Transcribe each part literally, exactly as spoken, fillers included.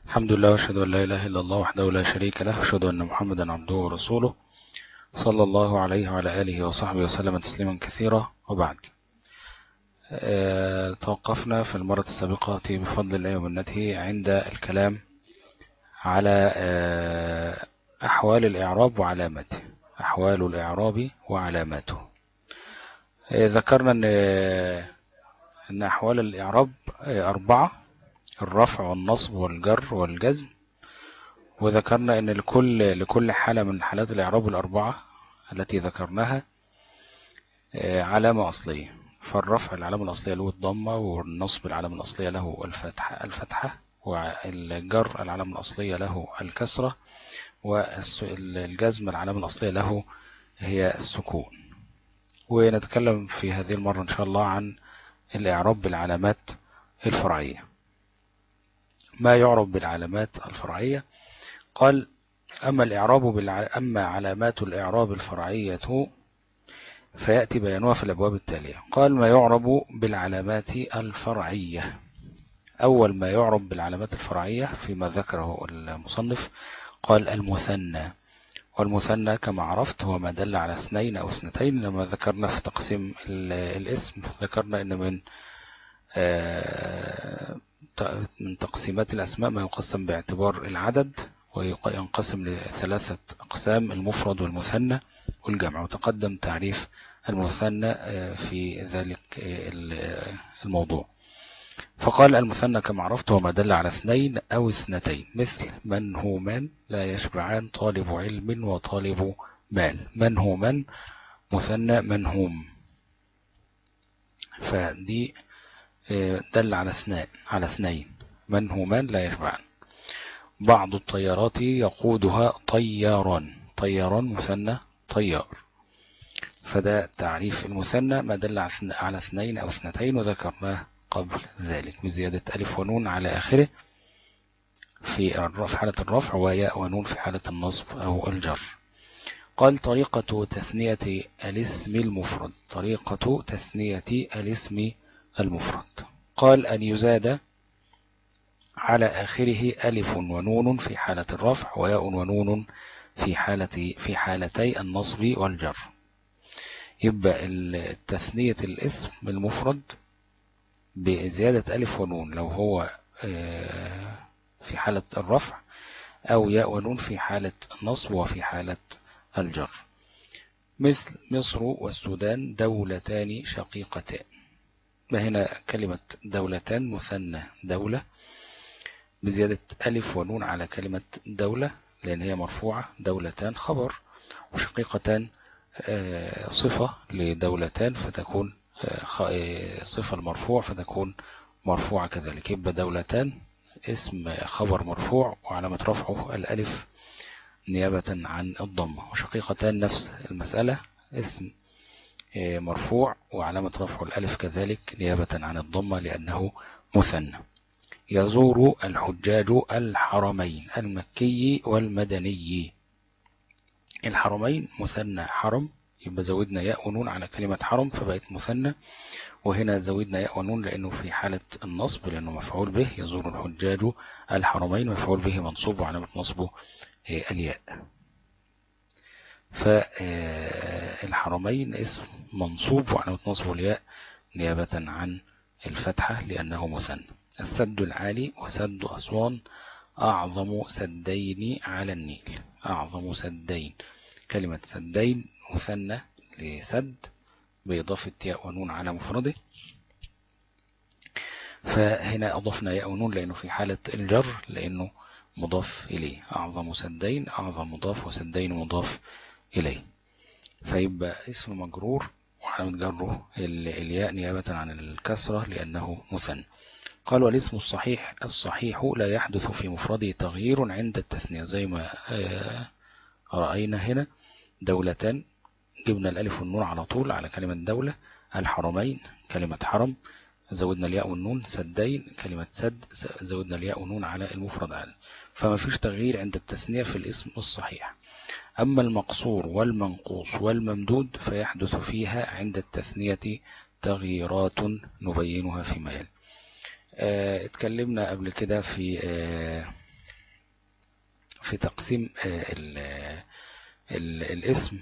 الحمد لله واشهد ان لا اله الا الله وحده لا شريك له واشهد ان محمدا عبده ورسوله صلى الله عليه وعلى اله وصحبه وسلم تسليما كثيرا. وبعد، أه توقفنا في المرة السابقة بفضل الله ومنته عند الكلام على أه احوال الاعراب وعلاماته. احوال الاعراب وعلاماته. أه ذكرنا ان ان احوال الاعراب أه اربعة: الرفع والنصب والجر والجزم. وذكرنا ان لكل لكل حالة من حالات الاعراب الاربعة التي ذكرناها علامة اصلية. فالرفع العلامة الاصلية له الضمة، والنصب العلامة الاصلية له الفتحة الفتحة والجر العلامة الاصلية له الكسرة، والجزم العلامة الاصلية له هي السكون. ونتكلم في هذه المرة ان شاء الله عن الاعراب بالعلامات الفرعية. ما يعرب بالعلامات الفرعية؟ قال: أما الإعراب بالع... أما علامات الإعراب الفرعية فيأتي بيانها في الأبواب التالية. قال: ما يعرب بالعلامات الفرعية. أول ما يعرب بالعلامات الفرعية فيما ذكره المصنف قال: المثنى. والمثنى كما عرفت هو ما دل على اثنين أو اثنتين. لما ذكرنا في تقسيم الاسم ذكرنا أن من من تقسيمات الأسماء ما يقسم باعتبار العدد، وينقسم لثلاثة أقسام: المفرد والمثنى والجمع. وتقدم تعريف المثنى في ذلك الموضوع. فقال: المثنى كما عرفت هو ما دل على اثنين أو اثنتين، مثل منهومان لا يشبعان، طالب علم وطالب مال. منهومان مثنى منهوم، فدي دل على اثنين على اثنين منهومان لا يشبعان. بعض الطيارات يقودها طياران. طياران مثنى طيار. فده تعريف المثنى ما دل على اثنين أو اثنتين، وذكرناه قبل ذلك بزيادة ألف ونون على آخره في حالة الرفع، وياء ونون في حالة النصب أو الجر. قال: طريقة تثنية الاسم المفرد. طريقة تثنية الاسم المفرد. قال: أن يزاد على آخره ألف ونون في حالة الرفع، وياء ونون في حالة في حالتي النصب والجر. يبقى تثنية الاسم المفرد بزيادة ألف ونون لو هو في حالة الرفع، أو ياء ونون في حالة النصب وفي حالة الجر. مثل مصر والسودان دولتان شقيقتان. هنا كلمة دولتان مثنى دولة بزيادة ألف ونون على كلمة دولة لأن هي مرفوعة. دولتان خبر، وشقيقتان صفة لدولتان فتكون صفة المرفوع فتكون مرفوعة كذلك. يبقى دولتان اسم خبر مرفوع وعلامة رفعه الألف نيابة عن الضمة. وشقيقتان نفس المسألة، اسم مرفوع وعلامة رفعه الألف كذلك نيابة عن الضمة لأنه مثنى. يزور الحجاج الحرمين المكي والمدني. الحرمين مثنى حرم، يبقى زودنا ياء ونون على كلمة حرم فبقت مثنى. وهنا زودنا ياء ونون لأنه في حالة النصب لأنه مفعول به. يزور الحجاج الحرمين مفعول به منصوب وعلامة نصبه الياء. فالحرمين اسم منصوب وعلامة نصبه الياء نيابة عن الفتحة لأنه مثنى. السد العالي وسد أسوان أعظم سدين على النيل. أعظم سدين. كلمة سدين مثنى لسد بإضافة ياء ونون على مفرده، فهنا أضفنا ياء ونون لأنه في حالة الجر لأنه مضاف إليه. أعظم سدين، أعظم مضاف وسدين مضاف إليه، فيبقى اسم مجرور وعلامة جره الياء نيابة عن الكسرة لأنه مثنى. قال: والاسم الصحيح الصحيح لا يحدث في مفرده تغيير عند التثنية. زي ما رأينا هنا دولتان جبنا الألف والنون على طول على كلمة دولة. الحرمين كلمة حرم زودنا الياء والنون. سدين كلمة سد زودنا الياء والنون على المفرد عادي. فما فيش تغيير عند التثنية في الاسم الصحيح. أما المقصور والمنقوص والممدود فيحدث فيها عند التثنية تغييرات نبينها فيما يلي. اه اتكلمنا قبل كده في اه في تقسيم ال ال الاسم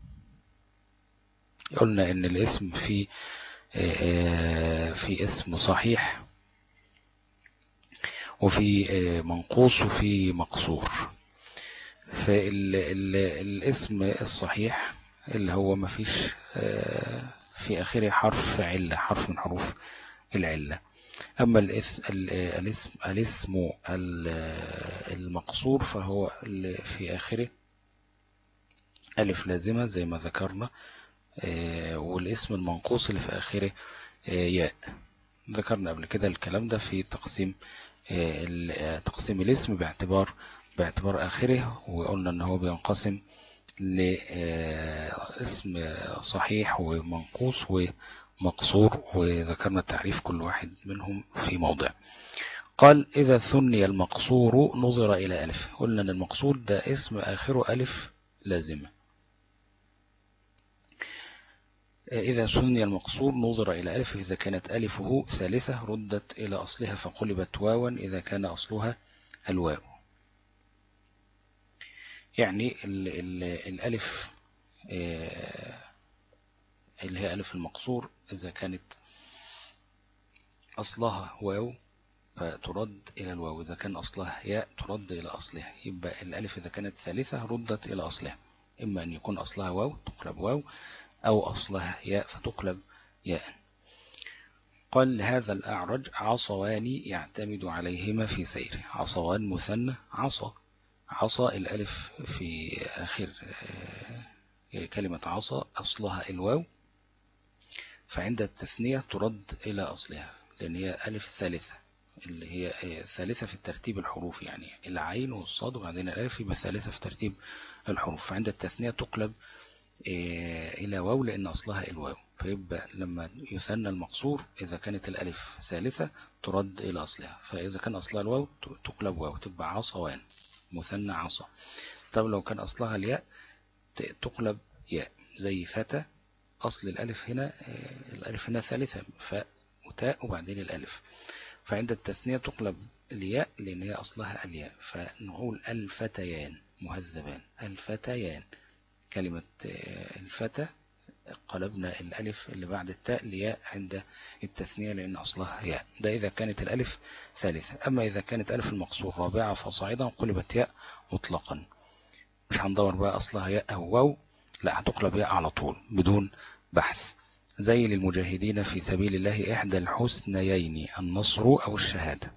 قلنا ان الاسم في في اسم صحيح وفي منقوص وفي مقصور. فالاسم الصحيح اللي هو ما فيش في آخره حرف علة، حرف من حروف العلة. أما الاسم الاسم الاسم المقصور فهو اللي في آخره ألف لازمة زي ما ذكرنا، والاسم المنقوص اللي في آخره ياء. ذكرنا قبل كده الكلام ده في تقسيم تقسيم الاسم باعتبار باعتبار آخره، وقلنا ان هو بينقسم لاسم صحيح ومنقوص ومقصور، وذكرنا تعريف كل واحد منهم في موضع. قال إذا ثني المقصور نظر إلى ألف. قلنا ان المقصور ده اسم آخره ألف لازمة. إذا ثني المقصور نظر إلى ألف إذا كانت ألفه ثالثة ردت إلى أصلها فقلبت واوا إذا كان أصلها الواو. يعني ال ال الألف اللي هي ألف المقصور إذا كانت أصلها واو فترد إلى الواو، إذا كان أصلها ياء ترد إلى أصلها. يبقى الألف إذا كانت ثالثة ردت إلى أصلها، إما أن يكون أصلها واو تقلب واو أو أصلها ياء فتقلب ياء. قال هذا الأعرج عصوان يعتمد عليهما في سيره. عصوان مثنى عصا، عصا الألف في آخر كلمة عصا أصلها الواو، فعند التثنية ترد إلى أصلها لأن هي ألف ثالثة اللي هي ثالثة في الترتيب الحروف، يعني العين والصاد وبعدين الألف يبقى ثالثة في ترتيب الحروف، فعند التثنية تقلب إلى واو لأن أصلها الواو. فيبقى لما يثنى المقصور إذا كانت الألف ثالثة ترد إلى أصلها، فإذا كان أصلها الواو تقلب واو تبقى عصوان مثنى عصا. طب لو كان أصلها الياء تقلب ياء زي فتى، أصل الألف هنا الألف هنا ثالثة فاء وتاء وبعدين الألف، فعند التثنية تقلب الياء لأن هي أصلها الياء، فنقول الفتيان مهذبان الفتيان. كلمة الفتى قلبنا الألف اللي بعد التاء لياء عند التثنية لأن أصلها ياء، ده إذا كانت الألف ثالثة. أما إذا كانت ألف المقصور رابعة فصاعدا قلبت ياء مطلقا، مش هندور بقى أصلها ياء أو واو، لا هتقلب ياء على طول بدون بحث. زي للمجاهدين في سبيل الله إحدى الحسنيين النصر أو الشهادة.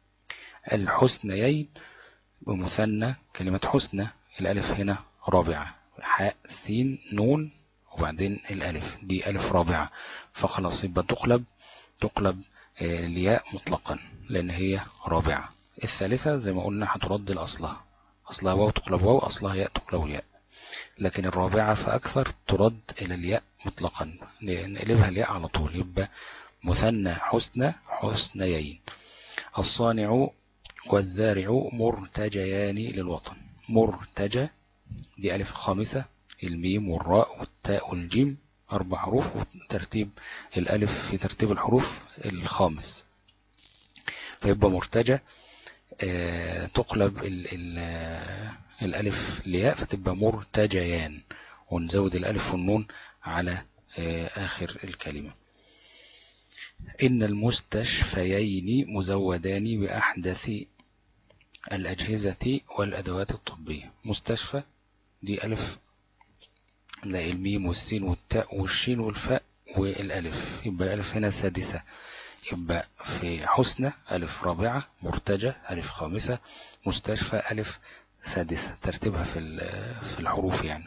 الحسنيين بمثنى كلمة حسنى، الألف هنا رابعة، حاء سين نون وبعدين الألف دي ألف رابعة، فخلاص يبقى تقلب تقلب الياء مطلقا لأن هي رابعة. الثالثة زي ما قلنا هترد لأصلها، أصلها واو تقلب واو، أصلها ياء تقلب ياء، لكن الرابعة فأكثر ترد إلى الياء مطلقا نقلبها الياء على طول، يبقى مثنى حسنى حسنيين. الصانع والزارع مرتجيان للوطن. مرتجى دي ألف خامسة، الميم والراء والتاء والجيم أربع حروف، وترتيب الألف في ترتيب الحروف الخامس، فيبقى مرتجى آه تقلب ال ال الألف لياء فتبقى مرتجيان، ونزود الألف والنون على آه آخر الكلمة. إن المستشفيين مزودان بأحدث الأجهزة والأدوات الطبية. مستشفى دي ألف لا الميم والسين والتاء والشين والفاء والألف، يبقى الألف هنا سادسة، يبقى في حسنى ألف رابعة، مرتجى ألف خامسة، مستشفى ألف سادسة، ترتيبها في في الحروف يعني،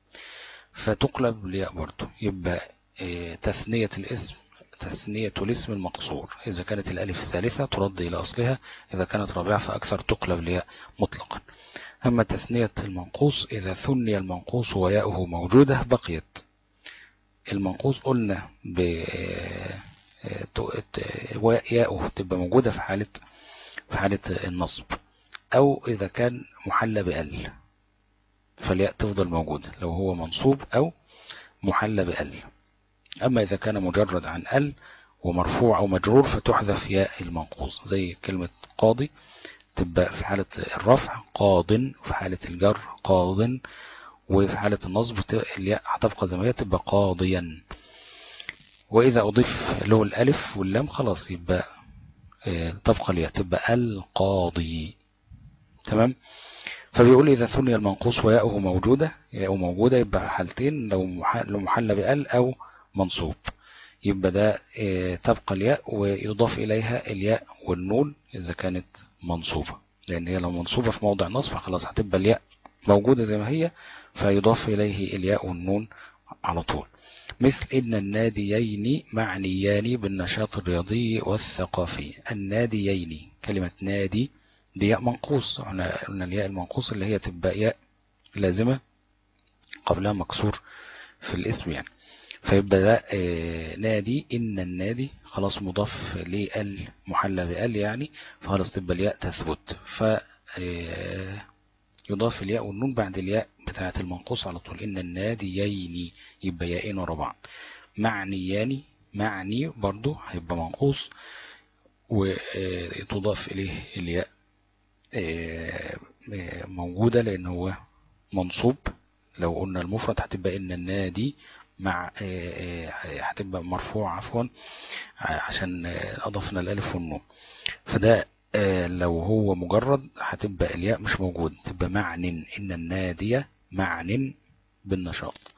فتقلب لياء برضو. يبقى تثنية الاسم تثنية الاسم المقصور إذا كانت الألف الثالثة ترد إلى أصلها، إذا كانت رابعة فأكثر تقلب لياء مطلقا. أما تثنية المنقوص إذا ثني المنقوص وياؤه موجودة بقيت. المنقوص قلنا ب ياؤه تبقى موجودة في حالة في حالة النصب، أو إذا كان محلى بأل فالياء تفضل موجودة لو هو منصوب أو محلى بأل. أما إذا كان مجرد عن أل ومرفوع أو مجرور فتحذف ياء المنقوص، زي كلمة قاضي تبقى في حالة الرفع قاض، وفي حالة الجر قاض، وفي حالة النصب الياء هتبقى زي ما هي تبقى قاضيا. وإذا أضيف له الألف واللام خلاص يبقى تبقى الياء تبقى القاضي. تمام. فبيقول إذا ثني المنقوص وياؤه موجودة، ياؤه موجودة يبقى حالتين، لو محل بأل أو منصوب يبقى ده تبقى الياء ويضاف إليها الياء والنون إذا كانت منصوبة، لأن هي لو منصوبة في موضع نصب خلاص هتبقى الياء موجودة زي ما هي، فيضاف إليه الياء والنون على طول. مثل إن الناديين معنيان بالنشاط الرياضي والثقافي. الناديين، كلمة نادي دي ياء منقوص، احنا قلنا الياء المنقوص اللي هي تبقى ياء لازمة قبلها مكسور في الاسم يعني، فيبقى ده اه نادي. إن النادي خلاص مضاف لال محلى بال يعني، فخلاص تبقى الياء تثبت، ف اه يضاف الياء والنون بعد الياء بتاعة المنقوص على طول. إن الناديين يبقى ياءين ورا بعض. معنيان، معني برضو هيبقى منقوص وتضاف إليه الياء موجودة لأن هو منصوب. لو قلنا المفرد هتبقى إن النادي مع هتبقى مرفوع عفوا عشان أضفنا الألف والنون. فده لو هو مجرد هتبقى الياء مش موجود، تبقى معن. إن النادية معن بالنشاط.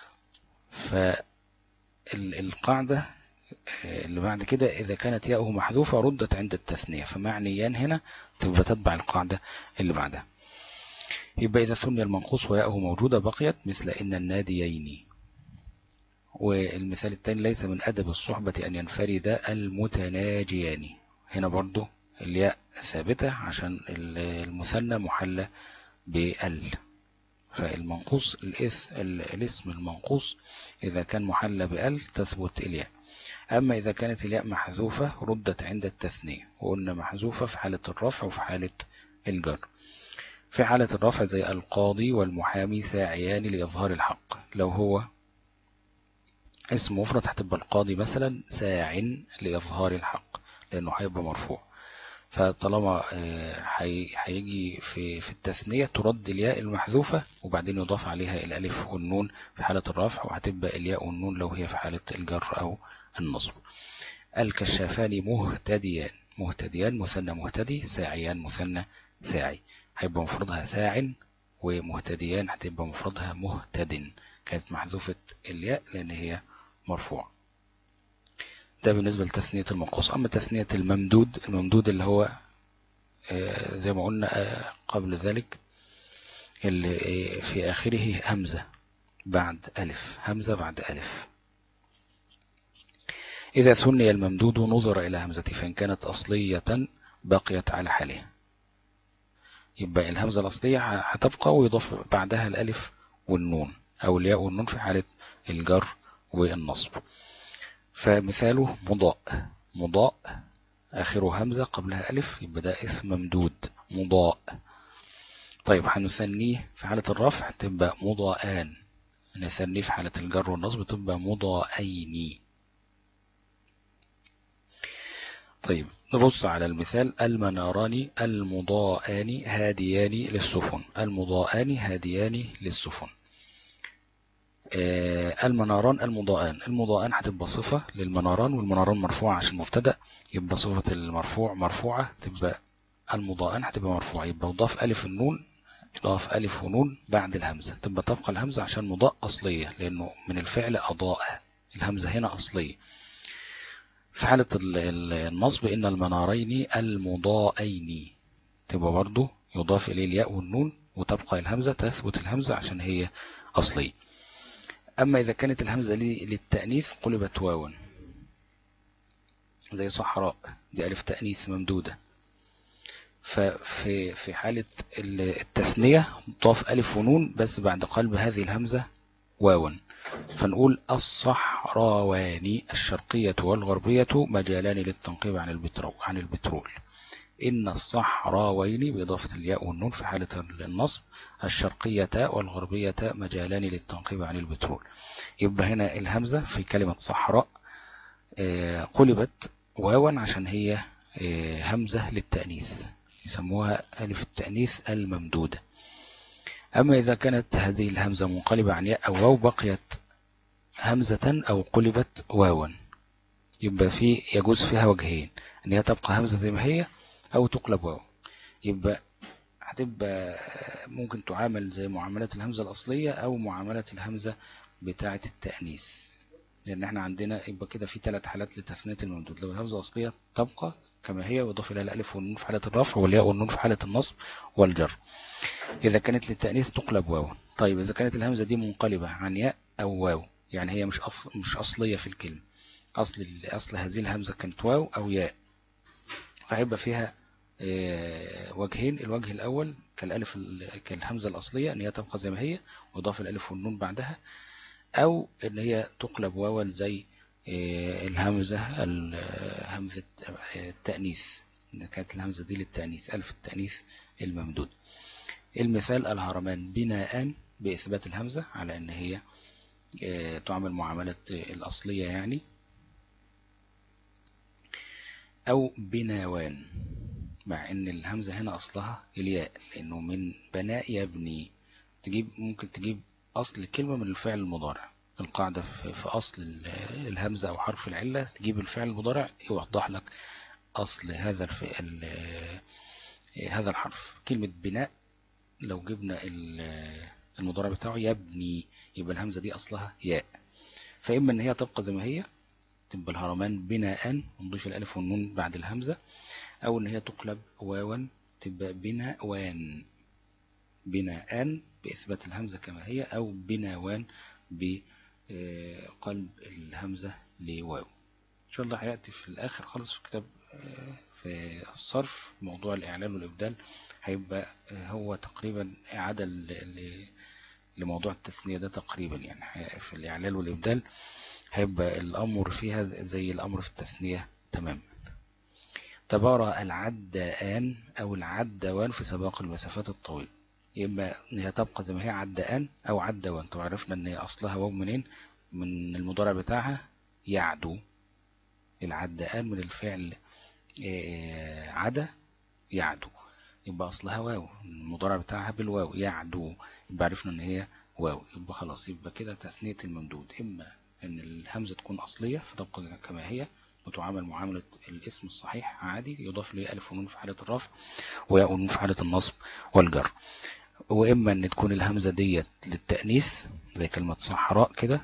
فالقاعدة اللي بعد كده إذا كانت ياؤه محذوفة ردت عند التثنية، فمعنيان هنا تبقى تتبع القاعدة اللي بعدها. يبقى إذا ثني المنقوص وياؤه موجودة بقيت مثل إن الناديين. والمثال الثاني ليس من أدب الصحبة أن ينفرد المتناجيان. هنا برضو الياء ثابتة عشان المثنى محلى بال، فالمنقوص الاسم المنقوص إذا كان محلى بال تثبت الياء. أما إذا كانت الياء محذوفة ردت عند التثنية، وقلنا محذوفة في حالة الرفع وفي حالة الجر. في حالة الرفع زي القاضي والمحامي ساعيان لإظهار الحق، لو هو اسم مفرد هتبقى القاضي مثلا ساع لإظهار الحق لأنه هيبقى مرفوع. فطالما هيجي في في التثنية ترد الياء المحذوفة وبعدين يضاف عليها الألف والنون في حالة الرفع، وهتبقى الياء والنون لو هي في حالة الجر أو النصب. الكشافان مهتديان، مهتديان مثنى مهتدي، ساعيان مثنى ساعي، هيبقى مفردها ساع، ومهتديان هتبقى مفردها مهتد، كانت محذوفة الياء لأن هي مرفوع. ده بالنسبة لتثنية المنقوص. أما تثنية الممدود، الممدود اللي هو زي ما قلنا قبل ذلك اللي في آخره همزة بعد ألف، همزة بعد ألف. إذا ثني الممدود نظر إلى همزة فإن كانت أصلية بقيت على حالها، يبقى الهمزة الأصلية هتبقى ويضاف بعدها الألف والنون أو الياء والنون في حالة الجر والنصب. فمثاله مضاء، مضاء آخره همزة قبلها ألف يبقى ده اسم ممدود مضاء. طيب هنثنيه في حالة الرفع تبقى مضاءان، نثنيه في حالة الجر والنصب تبقى مضاءين. طيب نبص على المثال. المناران المضاءان هاديان للسفن، المضاءان هاديان للسفن. آه المناران المضاءان، المضاءان هتبقى صفة للمناران، والمناران مرفوعة عشان مبتدأ يبقى صفة المرفوع مرفوعة تبقى المضاءان هتبقى مرفوعة، يبقى يضاف ألف النون، يضاف ألف ونون بعد الهمزة تبقى تبقى الهمزة عشان مضاء أصلية لأنه من الفعل أضاء، الهمزة هنا أصلية. في حالة النصب إن المنارين المضاءين تبقى برضو يضاف إليه الياء والنون وتبقى الهمزة تثبت الهمزة عشان هي أصلية. أما إذا كانت الهمزة للتأنيث قلبت واوا زي صحراء، دي ألف تأنيث ممدودة، ففي في حالة التثنية ضاف ألف ونون بس بعد قلب هذه الهمزة واوا، فنقول الصحراوان الشرقية والغربية مجالان للتنقيب عن البترول عن البترول. إن الصحراوين بإضافة الياء والنون في حالة النصب، الشرقية والغربية مجالان للتنقيب عن البترول. يبقى هنا الهمزة في كلمة صحراء قلبت واوا عشان هي همزة للتأنيث، يسموها ألف التأنيث الممدودة. أما إذا كانت هذه الهمزة منقلبة عن ياء أو واو بقيت همزة أو قلبت واوا، يبقى في يجوز فيها وجهين، ان هي تبقى همزة زي ما هي او تقلب واو. يبقى هتبقى ممكن تعامل زي معاملة الهمزة الأصلية او معاملة الهمزة بتاعة التأنيث، لان احنا عندنا يبقى كده في ثلاث حالات لتثنية الممدود. لو الهمزة الأصلية تبقى كما هي ويضاف اليها الالف والنون في حالة الرفع والياء والنون في حالة النصب والجر. اذا كانت للتأنيث تقلب واو. طيب اذا كانت الهمزة دي منقلبة عن ياء او واو، يعني هي مش أصل مش أصلية في الكلمة، أصل أصل هذه الهمزة كانت واو أو ياء، فهيبقى فيها وجهين. الوجه الأول كالألف كالهمزة الأصلية أن هي تبقى زي ما هي وإضافة الألف والنون بعدها، أو أن هي تقلب واو زي الهمزة همزة التأنيث، إن كانت الهمزة دي للتأنيث ألف التأنيث الممدود. المثال الهرمان بناء بإثبات الهمزة على أن هي تعمل معاملة الأصلية يعني، أو بناوان مع أن الهمزة هنا أصلها الياء لأنه من بناء يبني، تجيب ممكن تجيب أصل الكلمة من الفعل المضارع. القاعدة في أصل الهمزة أو حرف العلة تجيب الفعل المضارع يوضح لك أصل هذا الفعل هذا الحرف. كلمة بناء لو جبنا المضارع بتاعه يبني يبقى الهمزة دي أصلها ياء، فإما أن هي تبقى زي ما هي تبقى الهرمان بناء ونضيف الألف والنون بعد الهمزة، أو أن هي تقلب واوا تبقى بناوان بناء بإثبات الهمزة كما هي، أو بناوان بقلب الهمزة لواو. إن شاء الله هيأتي في الآخر خالص في كتاب في الصرف موضوع الإعلال والإبدال، هيبقى هو تقريبا إعادة لموضوع التثنية ده تقريبا، يعني في الإعلال والإبدال هيبقى الأمر فيها زي الأمر في التثنية تماما. تبارى العداءان أو العدوان في سباق المسافات الطويلة، يبقى هي تبقى زي ما هي عداءان أو عدوان. طبعا عرفنا أن أصلها واو منين؟ من المضارع بتاعها يعدو. العداءان من الفعل عدا يعدو، يبقى أصلها واو، المضارع بتاعها بالواو يعدو، يبقى عرفنا أن هي واو. يبقى خلاص يبقى كده تثنية الممدود، إما أن الهمزة تكون أصلية فتبقى كما هي وتعامل معاملة الاسم الصحيح عادي يضاف ليه ألف ونون في حالة الرفع وياء ونون في حالة النصب والجر، وإما أن تكون الهمزة ديت للتأنيث زي كلمة صحراء كده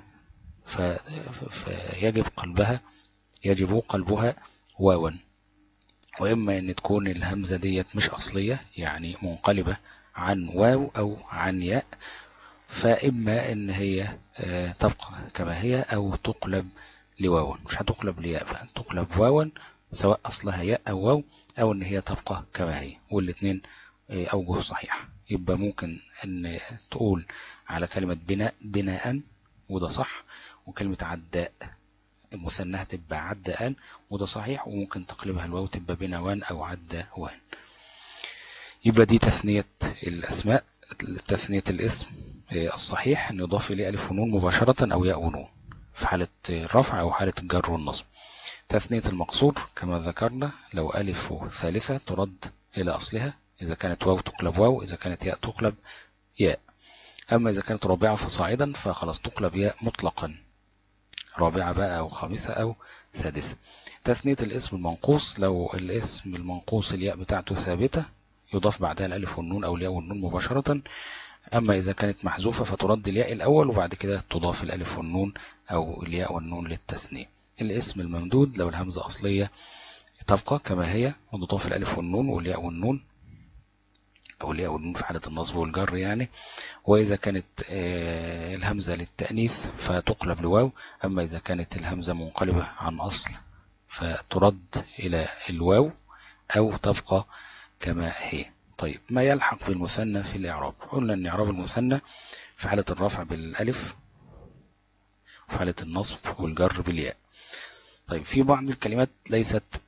فيجب قلبها يجب قلبها واوا، وإما أن تكون الهمزة ديت مش أصلية يعني منقلبة عن واو أو عن ياء، فإما أن هي تبقى كما هي أو تقلب لواوا. مش هتقلب لياء، تقلب واوا سواء أصلها ياء أو واو، أو أن هي تبقى كما هي، والاثنين أوجه صحيح. يبقى ممكن أن تقول على كلمة بناء بناء وده صح، وكلمة عداء مثناها تبقى عداء وده صحيح، وممكن تقلبها الواو تبقى بناوان أو عداوان. يبقى دي تثنية الأسماء. تثنية الاسم الصحيح أن يضاف إليه ألف ونون مباشرة أو ياء ونون في حالة الرفع أو حالة الجر والنصب. تثنية المقصور كما ذكرنا لو ألف ثالثة ترد إلى أصلها، إذا كانت واو تقلب واو، إذا كانت ياء تقلب ياء. أما إذا كانت رابعة فصاعدا فخلاص تقلب ياء مطلقا، رابعة بقى أو خامسة أو سادسة. تثنية الاسم المنقوص لو الاسم المنقوص الياء بتاعته ثابتة يضاف بعدها الألف والنون أو الياء والنون مباشرة، أما إذا كانت محذوفة فترد الياء الأول وبعد كده تضاف الألف والنون أو الياء والنون للتثنية. الاسم الممدود لو الهمزة أصلية تبقى كما هي وتضاف الألف والنون والياء والنون أو الياء والنون في حالة النصب والجر يعني، وإذا كانت الهمزة للتأنيث فتقلب لواو، أما إذا كانت الهمزة منقلبة عن أصل فترد إلى الواو أو تبقى كما هي. طيب ما يلحق بالمثنى في الإعراب؟ قلنا أن إعراب المثنى في حالة الرفع بالألف وفي حالة النصب والجر بالياء. طيب في بعض الكلمات ليست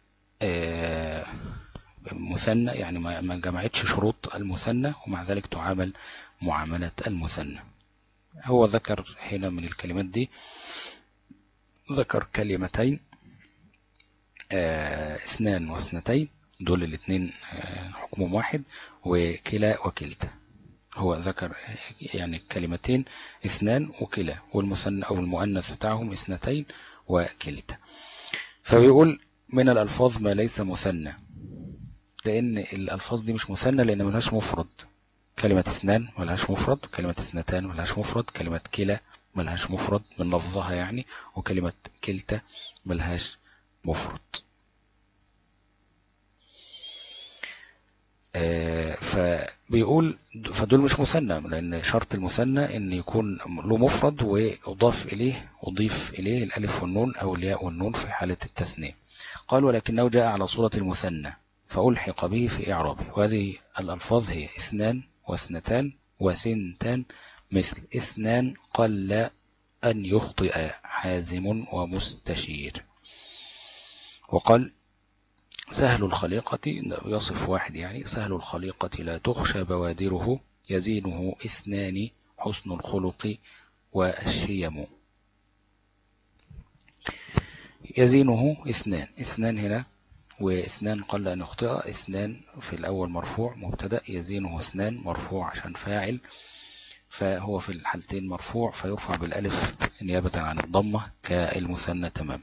مثنى يعني ما جمعتش شروط المثنى ومع ذلك تعامل معاملة المثنى. هو ذكر هنا من الكلمات دي ذكر كلمتين اثنان واثنتين دول الاثنين حكمهم واحد، وكلا وكلتا هو ذكر يعني كلمتين اثنان وكلا، والمثنى او المؤنث بتاعهم اثنتين وكلتا. فبيقول من الالفاظ ما ليس مثنى، لان الالفاظ دي مش مثنى لان ملهاش مفرد. كلمة اثنان ملهاش مفرد، كلمة اثنتان ملهاش مفرد، كلمة كلا ملهاش مفرد من لفظها يعني، وكلمة كلتا ملهاش مفرد. آه فبيقول فدول مش مثنى، لان شرط المثنى ان يكون له مفرد واضاف اليه اضيف اليه الالف والنون او الياء والنون في حالة التثنية. قال ولكنه جاء على صورة المثنى فألحق به في إعرابه. وهذه الألفاظ هي اثنان واثنتان وثنتان، مثل اثنان قل أن يخطئ حازم ومستشير. وقال سهل الخليقة، يصف واحد يعني، سهل الخليقة لا تخشى بوادره، يزينه اثنان حسن الخلق والشيم. يزينه اثنان، اثنان هنا واثنان قل أن يخطئ، اثنان في الأول مرفوع مبتدأ، يزينه اثنان مرفوع عشان فاعل، فهو في الحالتين مرفوع فيرفع بالألف نيابة عن الضمة كالمثنى تمام.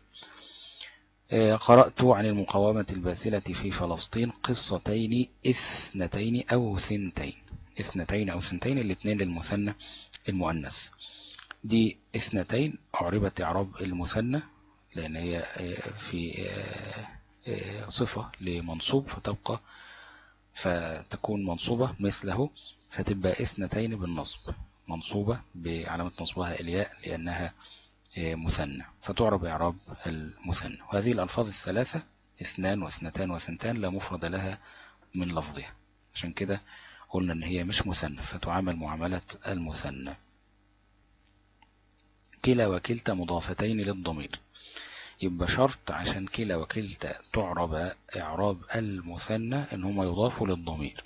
قرأت عن المقاومة الباسلة في فلسطين قصتين اثنتين أو ثنتين، اثنتين أو ثنتين الاثنين للمثنى المؤنث. دي اثنتين أعربت إعراب المثنى لأن هي في صفة لمنصوب فتبقى فتكون منصوبة مثله، فتبقى اثنتين بالنصب، منصوبة بعلامة نصبها الياء لأنها مثنى، فتعرب إعراب المثنى. وهذه الألفاظ الثلاثة اثنان واثنتان وثنتان لا مفرد لها من لفظها، عشان كده قلنا ان هي مش مثنى فتعامل معاملة المثنى. كلا وكلتا مضافتين للضمير، يبقى شرط عشان كلا وكلتا تعرب إعراب المثنى ان هما يضافوا للضمير.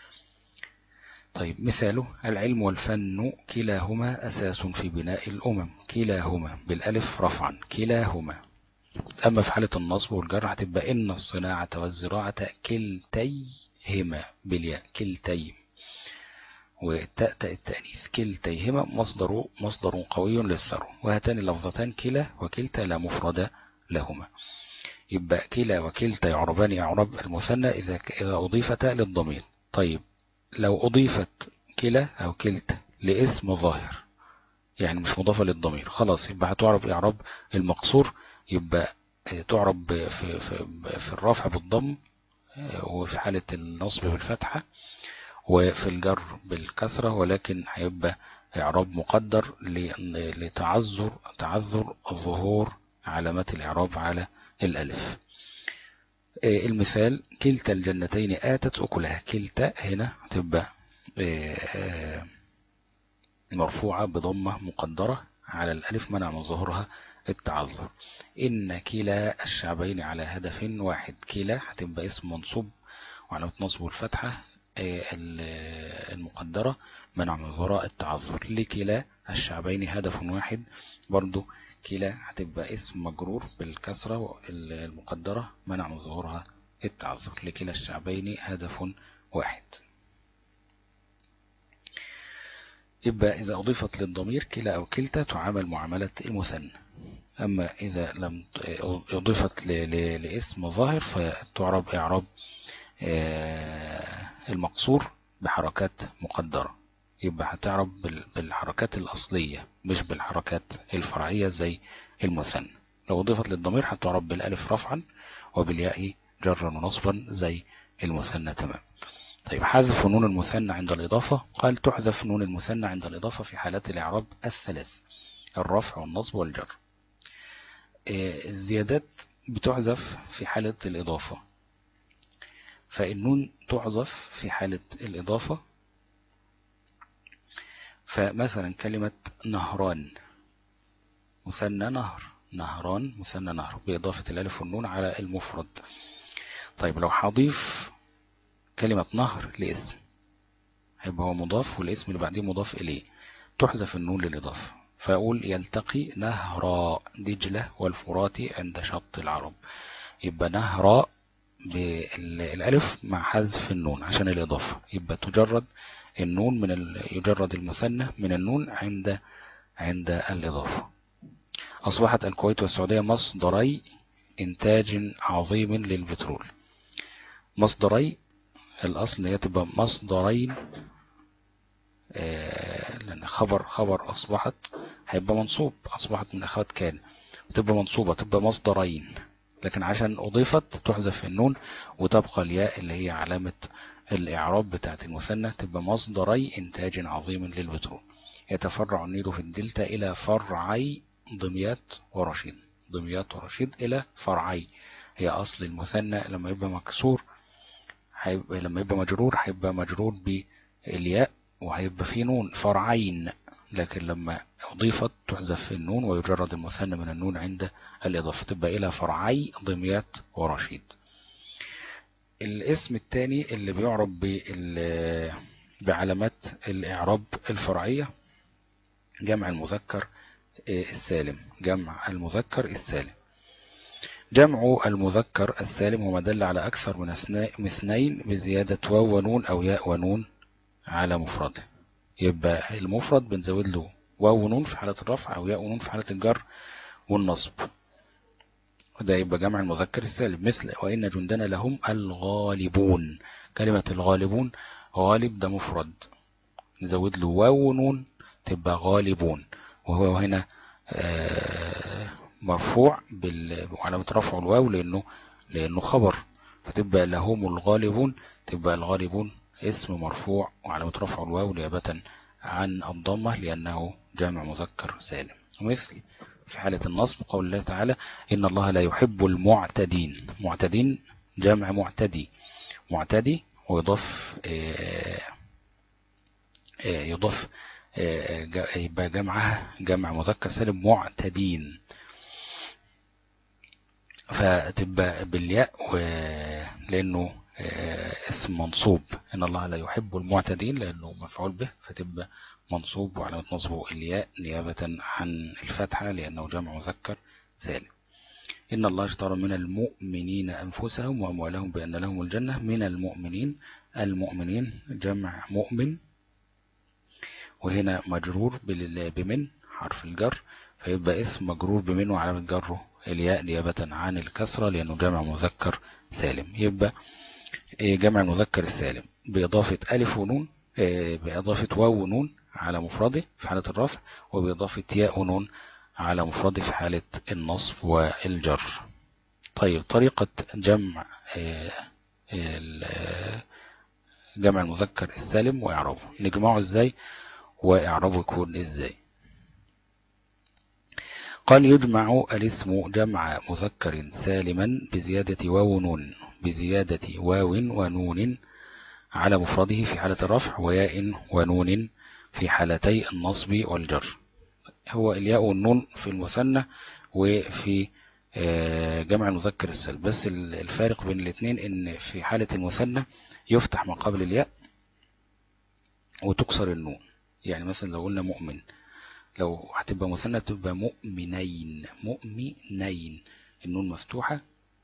طيب مثاله العلم والفن كلاهما أساس في بناء الأمم، كلاهما بالألف رفعا كلاهما. أما في حالة النصب والجر هتبقى إن الصناعة والزراعة كلتيهما بالياء كلتي، والتاء تاء التأنيث كلتيهما مصدر مصدر قوي للثروة. وهاتان اللفظتان كلا وكلتا لا مفرد لهما، يبقى كلا وكلتا يعربان إعراب المثنى إذا إذا أضيفتا للضمير. طيب لو أضيفت كلا أو كلتا لاسم ظاهر يعني مش مضافة للضمير خلاص يبقى هتعرب إعراب المقصور، يبقى تعرب في, في, في الرفع بالضم وفي حالة النصب بالفتحة وفي الجر بالكسرة، ولكن هيبقى إعراب مقدر لتعذر تعذر الظهور علامات الإعراب على الألف. المثال كلتا الجنتين آتت أكلها، كلتا هنا هتبقى مرفوعة بضمة مقدرة على الألف منع من ظهورها التعذر. إن كلا الشعبين على هدف واحد، كلا هتبقى اسم منصوب وعلامة نصبه الفتحة المقدرة منع من ظهورها التعذر. لكلا الشعبين هدف واحد، برضو كلا هتبقى اسم مجرور بالكسرة المقدرة منع من ظهورها التعذر، لكلا الشعبين هدف واحد. يبقى إذا أضيفت للضمير كلا أو كلتا تعامل معاملة المثنى، أما إذا لم أضيفت لاسم ظاهر فتعرب إعراب المقصور بحركات مقدرة، يبقى هتعرب بالحركات الأصلية مش بالحركات الفرعية زي المثنى. لو أضيفت للضمير هتعرب بالألف رفعا وبالياء جرا ونصبا زي المثنى تمام. طيب حذف نون المثنى عند الإضافة، قال تحذف نون المثنى عند الإضافة في حالات الإعراب الثلاث، الرفع والنصب والجر. الزيادات بتحذف في حالة الإضافة، فالنون تحذف في حالة الإضافة، فمثلا كلمة نهران مثنى نهر، نهران مثنى نهر بإضافة الألف والنون على المفرد. طيب لو هضيف كلمة نهر لاسم هيبقى هو مضاف والاسم اللي بعديه مضاف إليه، تحذف النون للإضافة، فأقول يلتقي نهر دجلة والفرات عند شط العرب، يبقى نهر بالالف مع حذف النون عشان الاضافة، يبقى تجرد النون من ال... يجرد المثنى من النون عند عند الاضافة. اصبحت الكويت والسعودية مصدري انتاج عظيم للبترول. مصدري الاصل هي تبقى مصدرين، آه لان خبر خبر اصبحت هيبقى منصوب، اصبحت من اخوات كان وتبقى منصوبة تبقى مصدرين، لكن عشان اضيفت تحذف النون وتبقى الياء اللي هي علامة الاعراب بتاعت المثنى، تبقى مصدري انتاج عظيم للبترول. يتفرع النيل في الدلتا الى فرعي دمياط ورشيد. دمياط ورشيد الى فرعي، هي اصل المثنى لما يبقى مكسور هيبقى، لما يبقى مجرور هيبقى مجرور بالياء وهيبقى فيه نون فرعين، لكن لما اضيفت تحذف النون ويجرد المثنى من النون عند الاضافه تبقى الى فرعي دمياط ورشيد. الاسم الثاني اللي بيعرب بعلامات الاعراب الفرعيه جمع المذكر السالم. جمع المذكر السالم. جمع المذكر السالم هو ما دل على أكثر من اثنين بزيادة واو ونون أو ياء ونون على مفرده. يبقى المفرد بنزود له واو ونون في حالة الرفع أو ياء ونون في حالة الجر والنصب، وده يبقى جمع المذكر السالم. مثل وإن جندنا لهم الغالبون. كلمة الغالبون غالب ده مفرد، نزود له واو ونون تبقى غالبون، وهو هنا آه مرفوع وعلامة رفعه الواو لأنه لأنه خبر، فتبقى لهم الغالبون تبقى الغالبون اسم مرفوع وعلامة رفعه الواو نيابة عن الضمة لأنه جمع مذكر سالم. ومثل في حالة النصب قول الله تعالى إن الله لا يحب المعتدين. معتدين جمع معتدي. معتدي ويضاف آه آه يضاف آه يبقى جمعها جمع مذكر سالم معتدين، فتبقى بالياء لأنه اسم منصوب. إن الله لا يحب المعتدين لأنه مفعول به، فتبقى منصوب وعلامة نصبه الياء نيابة عن الفتحة لأنه جمع مذكر سالم. إن الله اشترى من المؤمنين أنفسهم وأموالهم بأن لهم الجنة. من المؤمنين، المؤمنين جمع مؤمن، وهنا مجرور بمن حرف الجر، فيبقى اسم مجرور بمن وعلامة جره الياء نيابة عن الكسرة لأنه جمع مذكر سالم. يبقى جمع المذكر السالم بإضافة ألف ونون، بإضافة واو ونون على مفرده في حالة الرفع، وبإضافة ياء ونون على مفرده في حالة النصب والجر. طيب طريقة جمع جمع المذكر السالم وإعرابه، نجمعه إزاي وإعرابه يكون إزاي؟ قال يجمع الاسم جمع مذكر سالما بزيادة واو نون بزيادة واو ونون على مفرده في حالة الرفع وياء ونون في حالتي النصب والجر. هو الياء والنون في المثنى وفي جمع المذكر السالم، بس الفارق بين الاثنين ان في حالة المثنى يفتح ما قبل الياء وتكسر النون. يعني مثلا لو قلنا مؤمن، لو هتبقى مثنى تبقى مؤمنين. مؤمنين النون مفتوحة،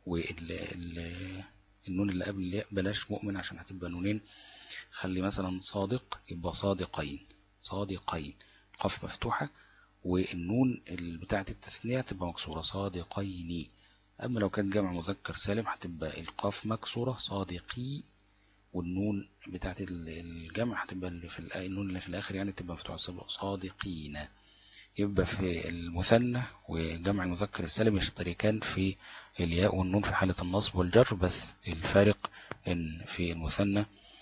والنون اللي قبل الياء بلاش مؤمن عشان هتبقى نونين. خلي مثلا صادق يبقى صادقين. صادقين قف مفتوحة، والنون بتاعة التثنية تبقى مكسورة صادقين. اما لو كان جمع مذكر سالم هتبقى القاف مكسورة صادقي، والنون بتاعت الجمع هتبقى اللي في النون اللي في الاخر يعني تبقى مفتوحة صادقين. يبقى في المثنى وجمع المذكر السالم يشتركان في الياء والنون في حالة النصب والجر، بس الفارق ان في المثنى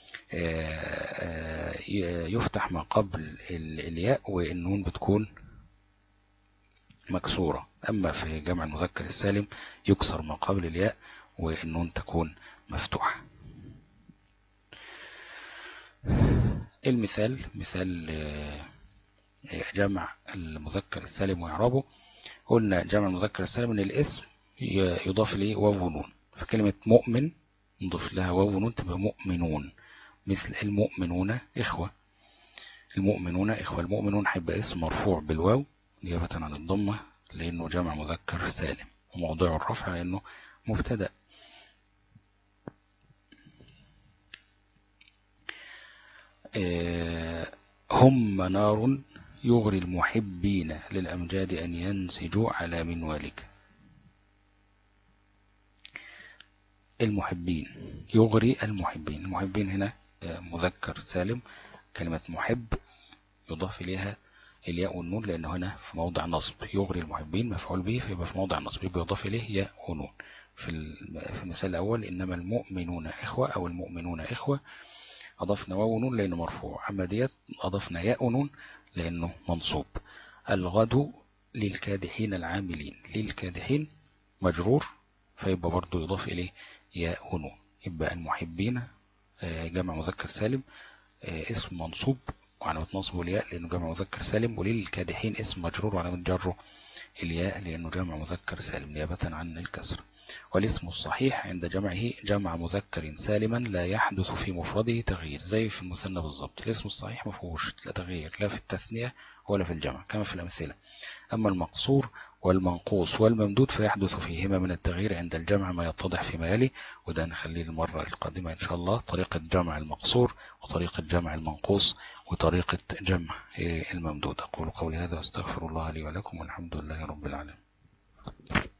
يفتح ما قبل الياء والنون بتكون مكسورة، اما في جمع المذكر السالم يكسر ما قبل الياء والنون تكون مفتوحة. المثال مثال جمع المذكر السالم وإعرابه. قلنا جمع المذكر السالم ان الاسم يضاف ليه واو ونون، فكلمة مؤمن نضيف لها واو ونون تبقى مؤمنون. مثل المؤمنون إخوة. المؤمنون إخوة. المؤمنون هيبقى اسم مرفوع بالواو نيابة عن الضمة لأنه جمع مذكر سالم، وموضوع الرفع لأنه مبتدأ. هم نار يغري المحبين للأمجاد أن ينسجوا على منوالك. المحبين يغري المحبين، المحبين هنا مذكر سالم، كلمة محب يضاف إليها الياء والنون لأنه هنا في موضع نصب. يغري المحبين مفعول به فيبقى في موضع نصب، يبقى يضاف إليه ياء ونون. في في المثال الأول إنما المؤمنون إخوة أو المؤمنون إخوة أضفنا واو ونون لأنه مرفوع، أما ديت أضفنا ياء ونون لأنه منصوب. الغد للكادحين العاملين، للكادحين مجرور فيبقى برضو يضاف إليه ياء ونون. يبقى المحبين جمع مذكر سالم اسم منصوب وعلامة نصبه الياء لأنه جمع مذكر سالم، وللكادحين اسم مجرور وعلامة جره الياء لأنه جمع مذكر سالم نيابة عن الكسر. والاسم الصحيح عند جمعه جمع مذكر سالما لا يحدث في مفرده تغيير، زي في المثنى بالظبط. الاسم الصحيح ما فيهوش لا تغيير لا في التثنية ولا في الجمع كما في الأمثلة. أما المقصور والمنقوص والممدود فيحدث فيهما من التغيير عند الجمع ما يتضح فيما يلي، وده نخليه المرة القادمة إن شاء الله، طريقة جمع المقصور وطريقة جمع المنقوص وطريقة جمع الممدود. أقول قولي هذا واستغفر الله لي ولكم والحمد لله رب العالمين.